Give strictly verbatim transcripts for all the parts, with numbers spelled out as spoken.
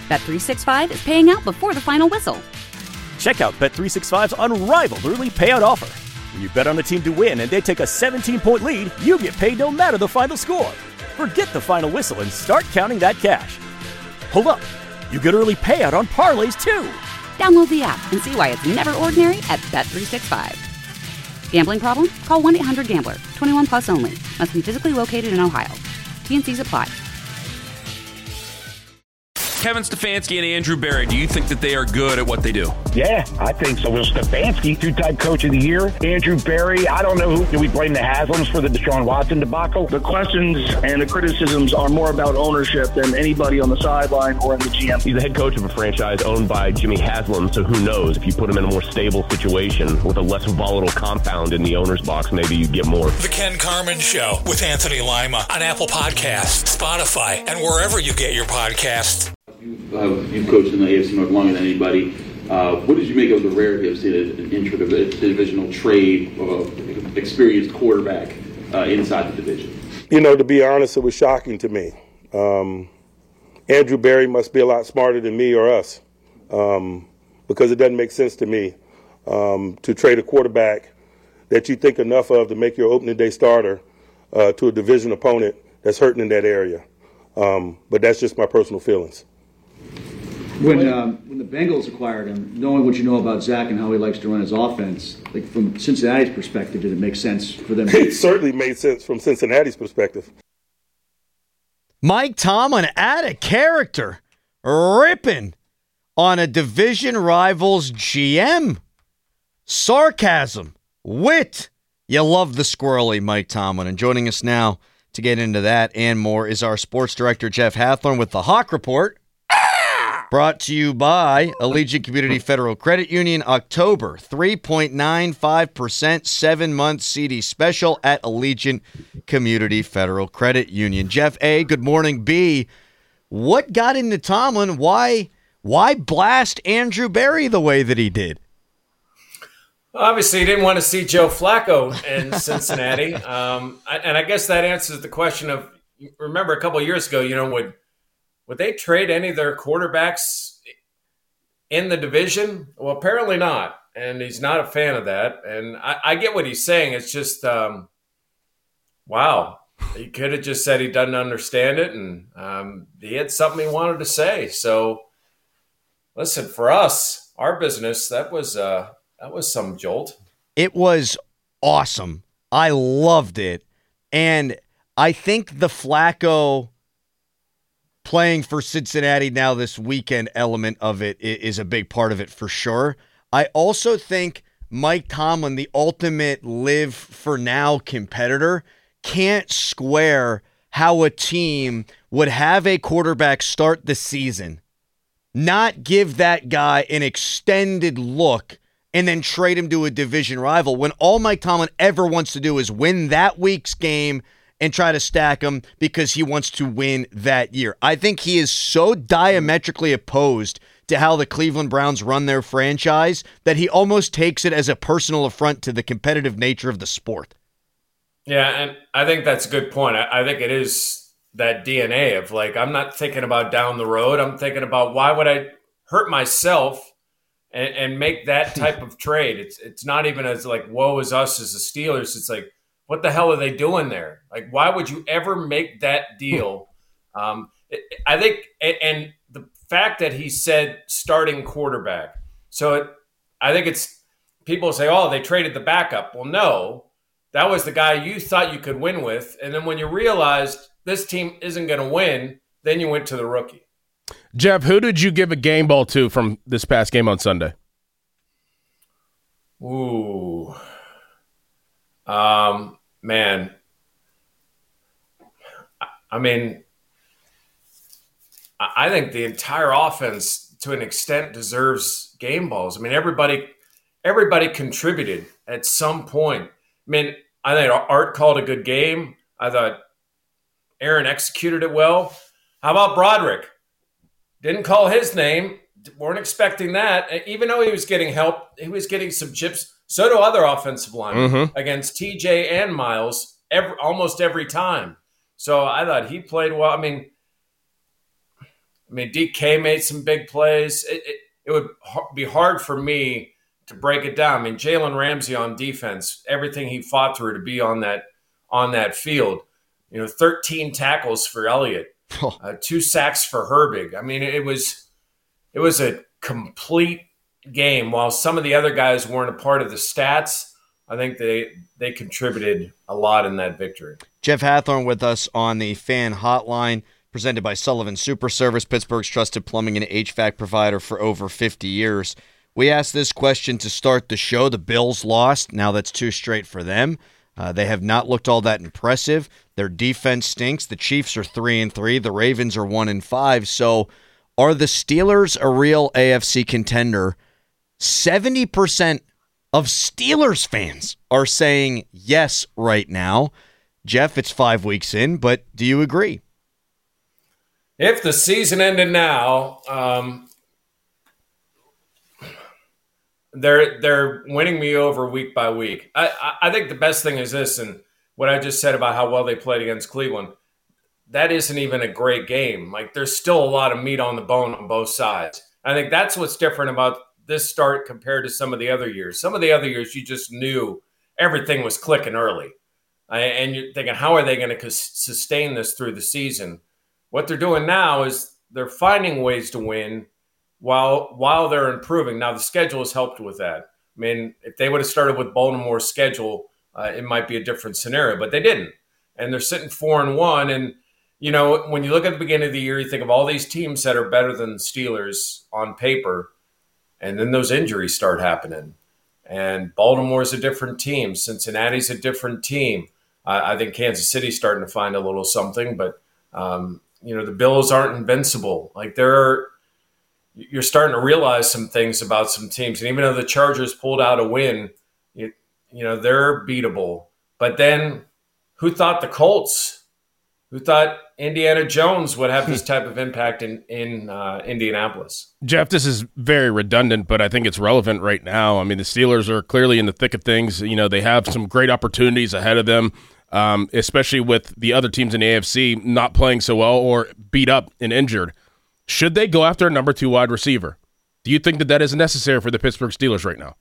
Bet three sixty-five is paying out before the final whistle. Check out Bet three sixty-five's unrivaled early payout offer. When you bet on a team to win and they take a seventeen-point lead, you get paid no matter the final score. Forget the final whistle and start counting that cash. Hold up. You get early payout on parlays, too. Download the app and see why it's never ordinary at Bet three sixty-five. Gambling problem? Call one eight hundred gambler. twenty-one plus only. Must be physically located in Ohio. T N Cs apply. Kevin Stefanski and Andrew Berry, do you think that they are good at what they do? Yeah, I think so. Well, Stefanski, two-time coach of the year. Andrew Berry, I don't know who. Do we blame the Haslams for the Deshaun Watson debacle? The questions and the criticisms are more about ownership than anybody on the sideline or in the G M. He's the head coach of a franchise owned by Jimmy Haslam, so who knows? If you put him in a more stable situation with a less volatile compound in the owner's box, maybe you get more. The Ken Carman Show with Anthony Lima on Apple Podcasts, Spotify, and wherever you get your podcasts. You've, uh, you've coached in the A F C North longer than anybody. Uh, what did you make of the rarity of seeing an intra-divisional trade of an experienced quarterback uh, inside the division? You know, to be honest, it was shocking to me. Um, Andrew Berry must be a lot smarter than me or us um, because it doesn't make sense to me um, to trade a quarterback that you think enough of to make your opening day starter uh, to a division opponent that's hurting in that area. Um, but that's just my personal feelings. When um, when the Bengals acquired him, knowing what you know about Zach and how he likes to run his offense, like from Cincinnati's perspective, did it make sense for them? It certainly made sense from Cincinnati's perspective. Mike Tomlin out of character, ripping on a division rival's G M. Sarcasm, wit. You love the squirrely Mike Tomlin. And joining us now to get into that and more is our sports director, Jeff Hathorn, with the Hawk Report. Brought to you by Allegiant Community Federal Credit Union. October, three point nine five percent, seven-month C D special at Allegiant Community Federal Credit Union. Jeff A., good morning. B., what got into Tomlin? Why, why blast Andrew Berry the way that he did? Obviously, he didn't want to see Joe Flacco in Cincinnati. um, and I guess that answers the question of, remember a couple of years ago, you know, would Would they trade any of their quarterbacks in the division? Well, apparently not. And he's not a fan of that. And I, I get what he's saying. It's just, um, wow. He could have just said he doesn't understand it. And um, he had something he wanted to say. So, listen, for us, our business, that was uh, that was some jolt. It was awesome. I loved it. And I think the Flacco playing for Cincinnati now this weekend element of it is a big part of it for sure. I also think Mike Tomlin, the ultimate live for now competitor, can't square how a team would have a quarterback start the season, not give that guy an extended look, and then trade him to a division rival when all Mike Tomlin ever wants to do is win that week's game and try to stack him because he wants to win that year. I think he is so diametrically opposed to how the Cleveland Browns run their franchise that he almost takes it as a personal affront to the competitive nature of the sport. Yeah, and I think that's a good point. I, I think it is that D N A of, like, I'm not thinking about down the road. I'm thinking about why would I hurt myself and, and make that type of trade. It's it's not even as like, woe is us as the Steelers. It's like, what the hell are they doing there? Like, why would you ever make that deal? Um, I think, and the fact that he said starting quarterback. So it, I think it's, people say, oh, they traded the backup. Well, no, that was the guy you thought you could win with. And then when you realized this team isn't going to win, then you went to the rookie. Jeff, who did you give a game ball to from this past game on Sunday? Ooh. Um, man, I mean, I think the entire offense, to an extent, deserves game balls. I mean, everybody, everybody contributed at some point. I mean, I think Art called a good game. I thought Aaron executed it well. How about Broderick? Didn't call his name. Weren't expecting that. Even though he was getting help, he was getting some chips. So do other offensive linemen mm-hmm. against T J and Miles every, almost every time. So I thought he played well. I mean, I mean, D K made some big plays. It, it, it would be hard for me to break it down. I mean, Jalen Ramsey on defense, everything he fought through to be on that on that field. You know, thirteen tackles for Elliott, uh, two sacks for Herbig. I mean, it was it was a complete game. While some of the other guys weren't a part of the stats, I think they they contributed a lot in that victory. Jeff Hathorn with us on the Fan Hotline, presented by Sullivan Super Service, Pittsburgh's trusted plumbing and H V A C provider for over fifty years. We asked this question to start the show. The Bills lost. Now that's two straight for them. Uh, they have not looked all that impressive. Their defense stinks. The Chiefs are three and three. The Ravens are one and five. So, are the Steelers a real A F C contender? Seventy percent of Steelers fans are saying yes right now. Jeff, it's five weeks in, but do you agree? If the season ended now, um, they're they're winning me over week by week. I, I I think the best thing is this, and what I just said about how well they played against Cleveland, that isn't even a great game. Like, there's still a lot of meat on the bone on both sides. I think that's what's different about this start compared to some of the other years. Some of the other years, you just knew everything was clicking early. And you're thinking, how are they going to sustain this through the season? What they're doing now is they're finding ways to win while while they're improving. Now, the schedule has helped with that. I mean, if they would have started with Baltimore's schedule, uh, it might be a different scenario, but they didn't. And they're sitting four and one. And, you know, when you look at the beginning of the year, you think of all these teams that are better than the Steelers on paper, and then those injuries start happening. And Baltimore's a different team. Cincinnati's a different team. I, I think Kansas City's starting to find a little something, but, um, you know, the Bills aren't invincible. Like, they're you're starting to realize some things about some teams. And even though the Chargers pulled out a win, you, you know, they're beatable. But then who thought the Colts, who thought Indiana Jones would have this type of impact in, in uh, Indianapolis? Jeff, this is very redundant, but I think it's relevant right now. I mean, the Steelers are clearly in the thick of things. You know, they have some great opportunities ahead of them, um, especially with the other teams in the A F C not playing so well or beat up and injured. Should they go after a number two wide receiver? Do you think that that is necessary for the Pittsburgh Steelers right now?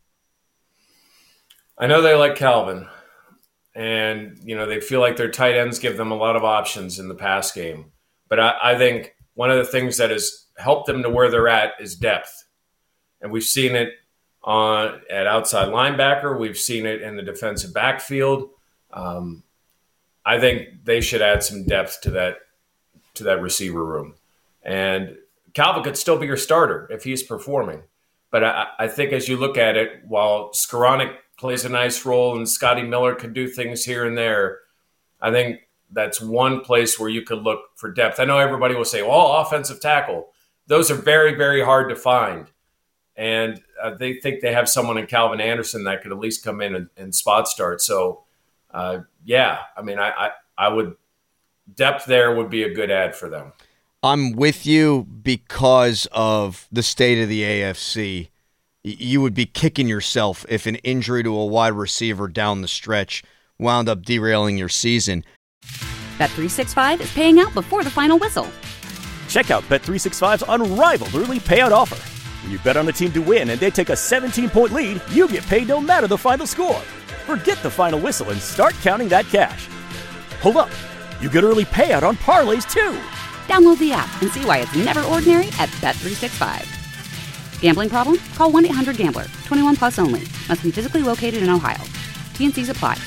I know they like Calvin, and you know they feel like their tight ends give them a lot of options in the pass game. But I, I think one of the things that has helped them to where they're at is depth, and we've seen it on at outside linebacker. We've seen it in the defensive backfield. Um, I think they should add some depth to that to that receiver room. And Calvin could still be your starter if he's performing. But I, I think as you look at it, while Skoranek plays a nice role and Scotty Miller could do things here and there, I think that's one place where you could look for depth. I know everybody will say, well, offensive tackle. Those are very, very hard to find. And uh, they think they have someone in Calvin Anderson that could at least come in and, and spot start. So, uh, yeah, I mean, I, I, I would – depth there would be a good add for them. I'm with you because of the state of the A F C. You would be kicking yourself if an injury to a wide receiver down the stretch wound up derailing your season. Bet three sixty-five is paying out before the final whistle. Check out Bet three sixty-five's unrivaled early payout offer. When you bet on a team to win and they take a seventeen-point lead, you get paid no matter the final score. Forget the final whistle and start counting that cash. Hold up. You get early payout on parlays, too. Download the app and see why it's never ordinary at Bet three sixty-five. Gambling problem? Call one eight hundred gambler. twenty-one plus only. Must be physically located in Ohio. T and C's apply.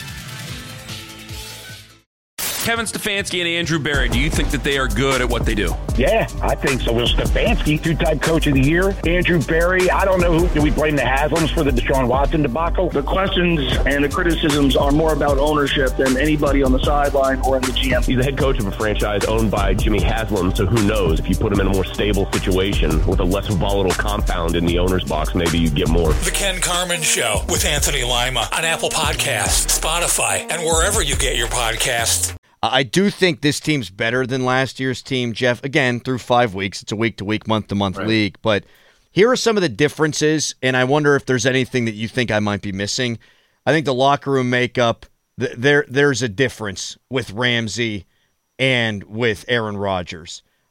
Kevin Stefanski and Andrew Berry, do you think that they are good at what they do? Yeah, I think so. Will Stefanski, two-time coach of the year. Andrew Berry, I don't know who. Do we blame the Haslams for the Deshaun Watson debacle? The questions and the criticisms are more about ownership than anybody on the sideline or in the G M. He's the head coach of a franchise owned by Jimmy Haslam, so who knows? If you put him in a more stable situation with a less volatile compound in the owner's box, maybe you get more. The Ken Carman Show with Anthony Lima on Apple Podcasts, Spotify, and wherever you get your podcasts. I do think this team's better than last year's team, Jeff. Again, through five weeks. It's a week-to-week, month-to-month right. league. But here are some of the differences, and I wonder if there's anything that you think I might be missing. I think the locker room makeup, th- there there's a difference with Ramsey and with Aaron Rodgers.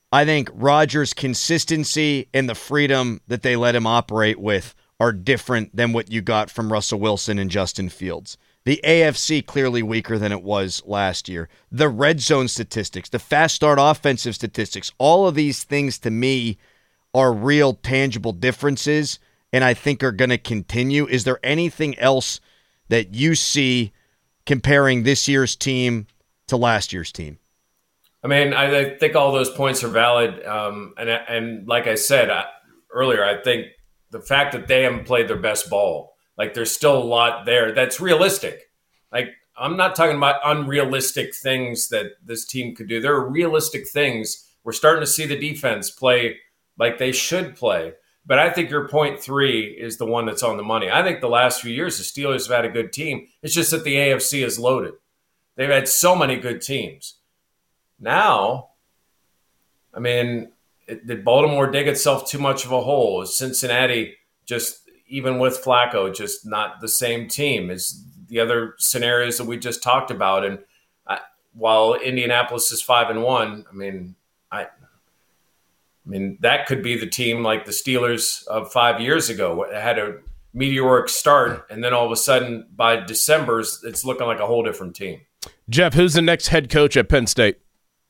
I think Rodgers' consistency and the freedom that they let him operate with are different than what you got from Russell Wilson and Justin Fields. The A F C clearly weaker than it was last year. The red zone statistics, the fast start offensive statistics, all of these things to me are real tangible differences and I think are going to continue. Is there anything else that you see comparing this year's team to last year's team? I mean, I, I think all those points are valid. Um, and, and like I said I, earlier, I think the fact that they haven't played their best ball, like there's still a lot there that's realistic. Like I'm not talking about unrealistic things that this team could do. There are realistic things. We're starting to see the defense play like they should play. But I think your point three is the one that's on the money. I think the last few years, the Steelers have had a good team. It's just that the A F C is loaded. They've had so many good teams. Now, I mean, it, did Baltimore dig itself too much of a hole? Is Cincinnati just, even with Flacco, just not the same team as the other scenarios that we just talked about? And I, while Indianapolis is five and one, I mean, I, I mean that could be the team like the Steelers of five years ago. It had a meteoric start, and then all of a sudden by December, it's looking like a whole different team. Jeff, who's the next head coach at Penn State?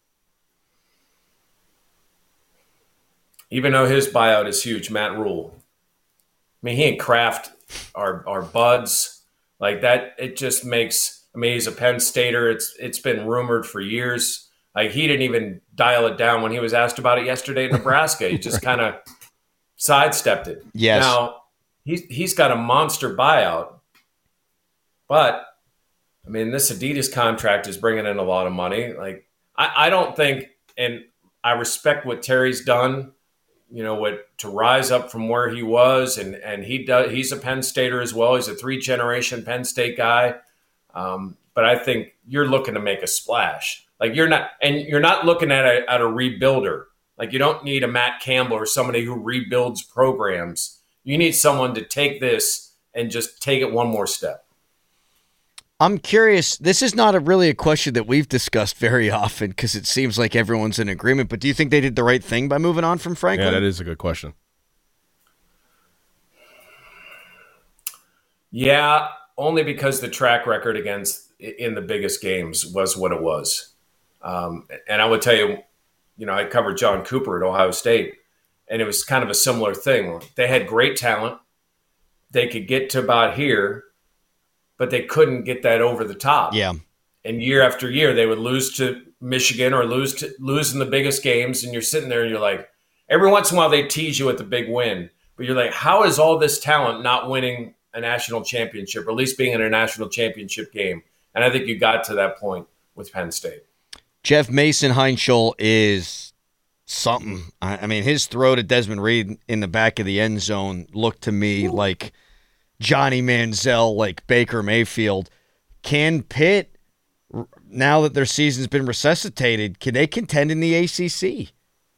Even though his buyout is huge, Matt Rule. I mean, he and Kraft are are buds. Like that, it just makes, I mean, he's a Penn Stater. It's It's been rumored for years. Like he didn't even dial it down when he was asked about it yesterday in Nebraska. He just kind of sidestepped it. Yes. Now, he's, he's got a monster buyout. But, I mean, this Adidas contract is bringing in a lot of money. Like, I, I don't think, and I respect what Terry's done, you know, what to rise up from where he was, and and he does. He's a Penn Stater as well. He's a three generation Penn State guy. Um, but I think you're looking to make a splash. Like you're not, and you're not looking at a at a rebuilder. Like you don't need a Matt Campbell or somebody who rebuilds programs. You need someone to take this and just take it one more step. I'm curious. This is not a really a question that we've discussed very often because it seems like everyone's in agreement. But do you think they did the right thing by moving on from Franklin? Yeah, that is a good question. Yeah, only because the track record against in the biggest games was what it was. Um, and I would tell you, you know, I covered John Cooper at Ohio State, and it was kind of a similar thing. They had great talent. They could get to about here, but they couldn't get that over the top. Yeah. And year after year, they would lose to Michigan or lose to lose in the biggest games. And you're sitting there and you're like, every once in a while they tease you with the big win, but you're like, how is all this talent not winning a national championship, or at least being in a national championship game? And I think you got to that point with Penn State. Jeff Mason Heinschel is something. I, I mean, his throw to Desmond Reed in the back of the end zone looked to me Ooh. like Johnny Manziel, like Baker Mayfield. Can Pitt, now that their season's been resuscitated, can they contend in the A C C?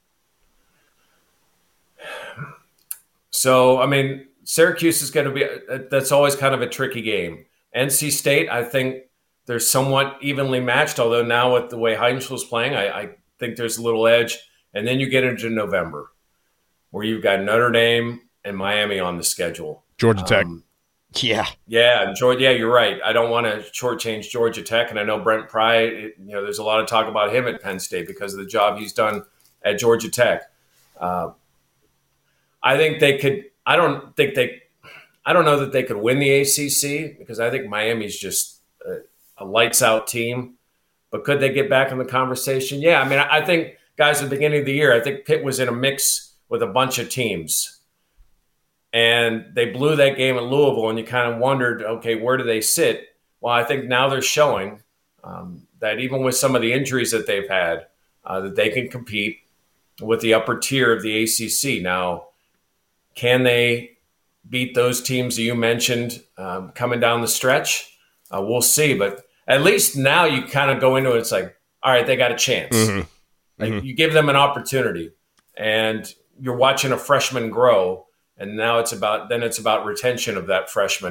So, I mean, Syracuse is going to be, that's always kind of a tricky game. N C State, I think they're somewhat evenly matched, although now with the way Heinschel's playing, I, I think there's a little edge. And then you get into November, where you've got Notre Dame and Miami on the schedule. Georgia Tech. Um, Yeah. Yeah, Georgia, yeah, you're right. I don't want to shortchange Georgia Tech, and I know Brent Pry, it, you know, there's a lot of talk about him at Penn State because of the job he's done at Georgia Tech. Uh, I think they could – I don't think they – I don't know that they could win the A C C because I think Miami's just a, a lights-out team. But could they get back in the conversation? Yeah, I mean, I, I think, guys, at the beginning of the year, I think Pitt was in a mix with a bunch of teams. And they blew that game at Louisville, and you kind of wondered, okay, where do they sit? Well, I think now they're showing um, that even with some of the injuries that they've had, uh, that they can compete with the upper tier of the A C C. Now, can they beat those teams that you mentioned um, coming down the stretch? Uh, we'll see. But at least now you kind of go into it, it's like, all right, they got a chance. Mm-hmm. Like Mm-hmm. you give them an opportunity, and you're watching a freshman grow. And now it's about then it's about retention of that freshman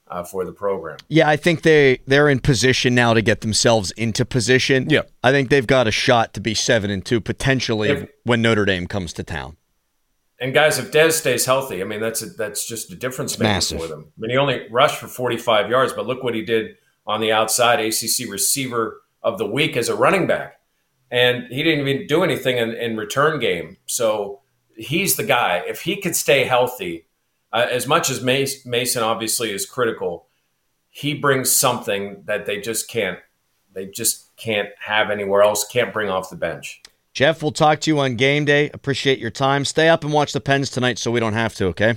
uh, for the program. Yeah, I think they, they're in position now to get themselves into position. Yeah. I think they've got a shot to be seven and two potentially If- when Notre Dame comes to town. And guys, if Dez stays healthy, I mean, that's a, that's just a difference maker Massive. for them. I mean, he only rushed for forty-five yards, but look what he did on the outside, A C C receiver of the week as a running back. And he didn't even do anything in, in return game. So he's the guy. If he could stay healthy, uh, as much as Mace, Mason obviously is critical, he brings something that they just can't, they just can't have anywhere else, can't bring off the bench. Jeff, we'll talk to you on game day. Appreciate your time. Stay up and watch the Pens tonight so we don't have to, okay?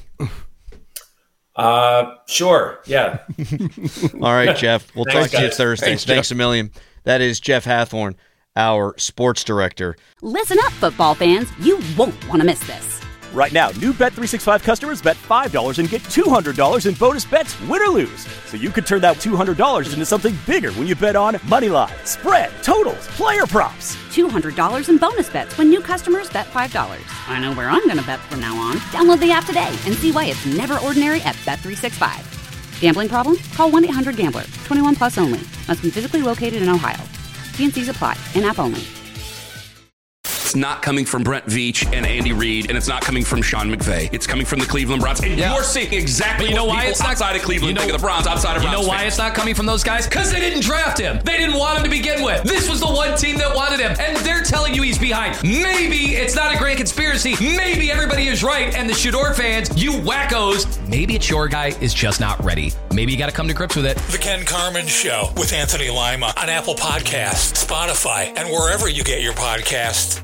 Uh, sure, yeah. All right, Jeff. We'll Thanks, talk to you guys. Thursday. Thanks, Thanks, Jeff. a million. That is Jeff Hathorn, our sports director. Listen up, football fans. You won't want to miss this. Right now, new Bet three sixty-five customers bet five dollars and get two hundred dollars in bonus bets, win or lose. So you could turn that two hundred dollars into something bigger when you bet on money line, spread, totals, player props. two hundred dollars in bonus bets when new customers bet five dollars. I know where I'm going to bet from now on. Download the app today and see why it's never ordinary at Bet three sixty-five. Gambling problem? Call one eight hundred gambler. twenty-one plus only. Must be physically located in Ohio. T and C's apply. In-app only. It's not coming from Brent Veach and Andy Reid, and it's not coming from Sean McVay. It's coming from the Cleveland Browns. And Yeah. you're seeing exactly But you know what why people it's not outside of Cleveland you know, think of the Browns, outside of You Browns know why fans. it's not coming from those guys? Because they didn't draft him. They didn't want him to begin with. This was the one team that wanted him, and they're telling you he's behind. Maybe it's not a grand conspiracy. Maybe everybody is right, and the Shador fans, you wackos, maybe it's your guy is just not ready. Maybe you got to come to grips with it. The Ken Carmen Show with Anthony Lima on Apple Podcasts, Spotify, and wherever you get your podcasts.